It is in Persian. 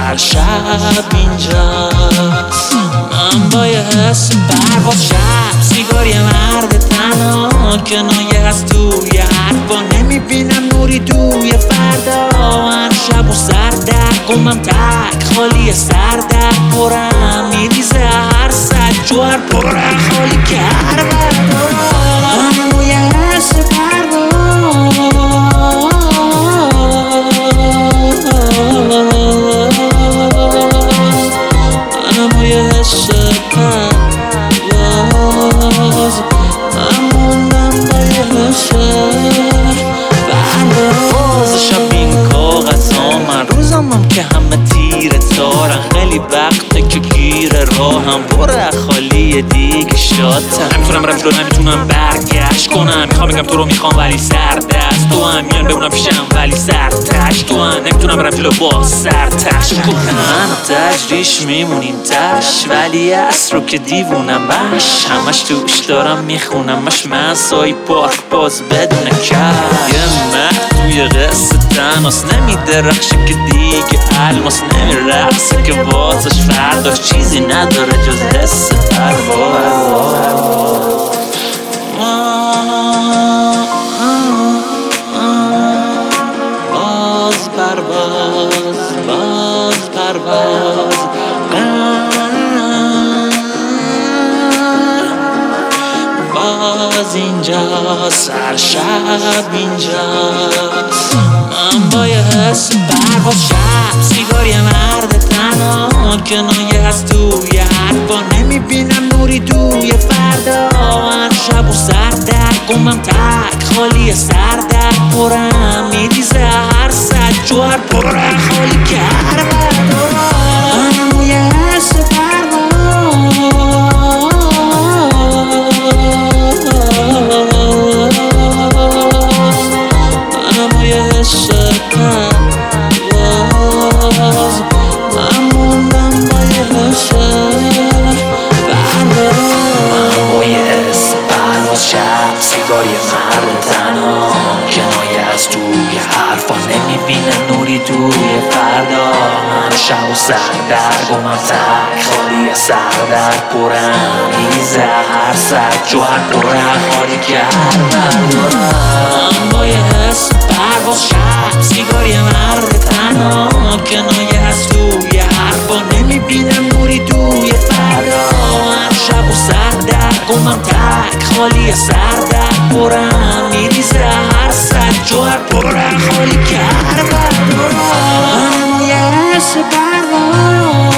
سرشب اینجاست. من با یه حس پرواز شب سیگار یه مرد تنها کنایه هست توی حرفا نمیبینم نوری توی فردا. هر شب و سردرگمم تک خالی سردر پرم میریزه هر سد جوهر پرم خالی کرده من با یه حس پرواز من با یه حس پرواز من موندم با یه حس پرواز. شب این کاغذها من روزمم که همه تیره تارن خیلی وقته که گیر راهم پر خالی دیگه شاتم نمیتونم برم جلو نمیتونم برگشت کنم میخوام بگم تو رو میخوام ولی سردست تو هم میان بمونم پیشم ولی سرتش تو هم نمیتونم برم جلو با سرتش کنم من تجریش میمونیم تش ولی از رو که دیوونم بش همش توش دارم میخونمش مسایی پارک باز بدون کش یه مهد توی قصه تناس نمیدرخشه که دیگه الماس نمیرقصه که واسش فرداش چیزی نداره جز حس پرواز. باز پرواز باز پرواز باز اینجا سرشب اینجاست. من با یه حس پرواز شب سیگار یه مرد تنها کنایه هست توی حرفا نمیبینم نوری توی فردا. هر شب و سردرگمم تک خالی سردر پرم میریزه هر سد جوهر پرم خالی کرده من با یه حس سیگار یه مرد تنها کنایه از توی حرفا نمیبینم نوری توی فردا. من شب و سردرگمم تک خالی سردر پرم میریزه هر سد جوهر پرم خالی کردم من با یه حس پرواز شب سیگار یه مرد تنها کنایه از توی حرفا نمیبینم نوری توی فردا. هر شب و سردرگمم تک خالی سردر پرم میریزه هر سد جوهر پرم خالی کرده من یه حس پرواز